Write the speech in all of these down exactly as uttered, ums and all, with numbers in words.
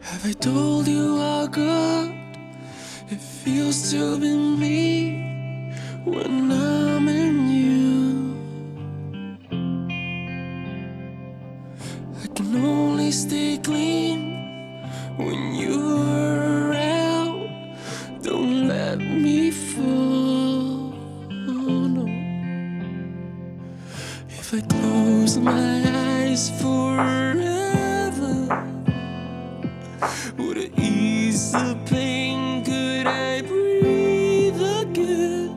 Have I told you how good it feels to be me when I'm in you? I can only stay clean when you're around. Don't let me fall, no. If I close my eyes forever, would it ease the pain? Could I breathe again?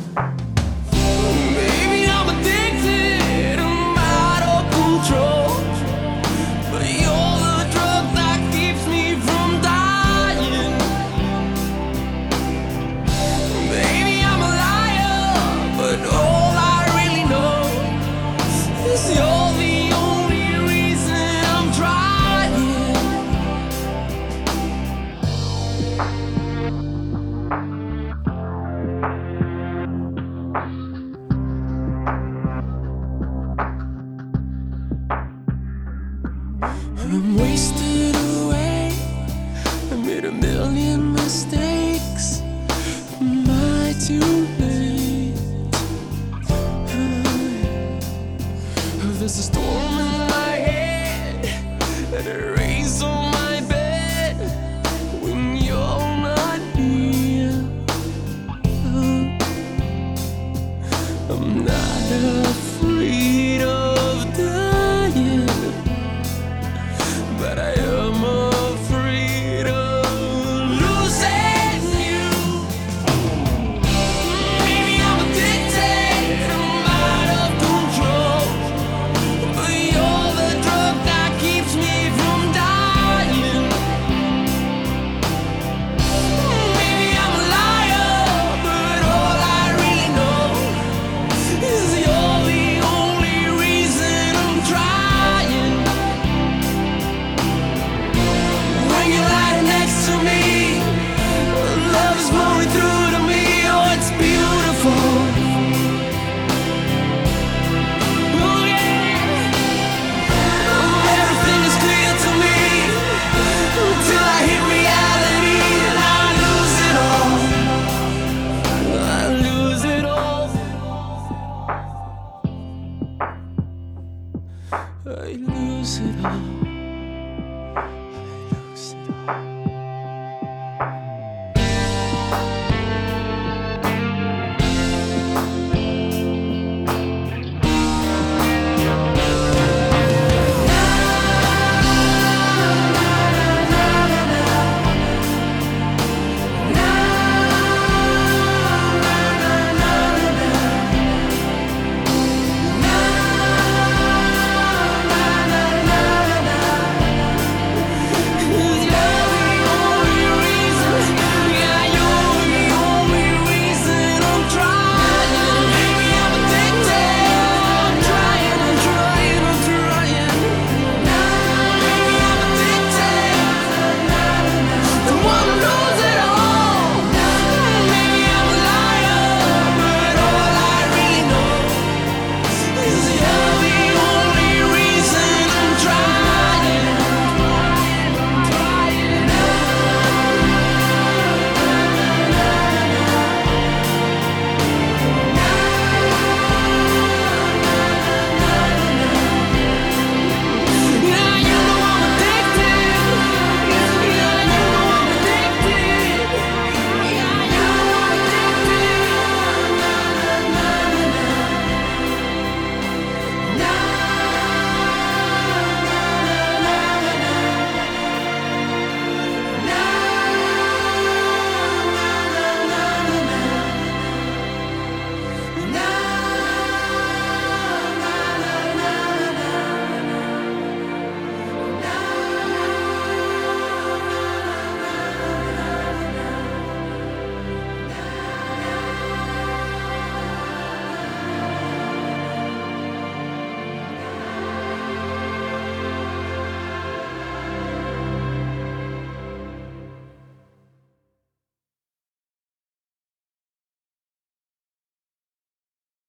Maybe I'm addicted, I'm out of control, but you're the drug that keeps me from dying. Maybe I'm a liar, but all I really know is you're the only reason I'm trying. I'm wasted away, I made a million mistakes. Am I too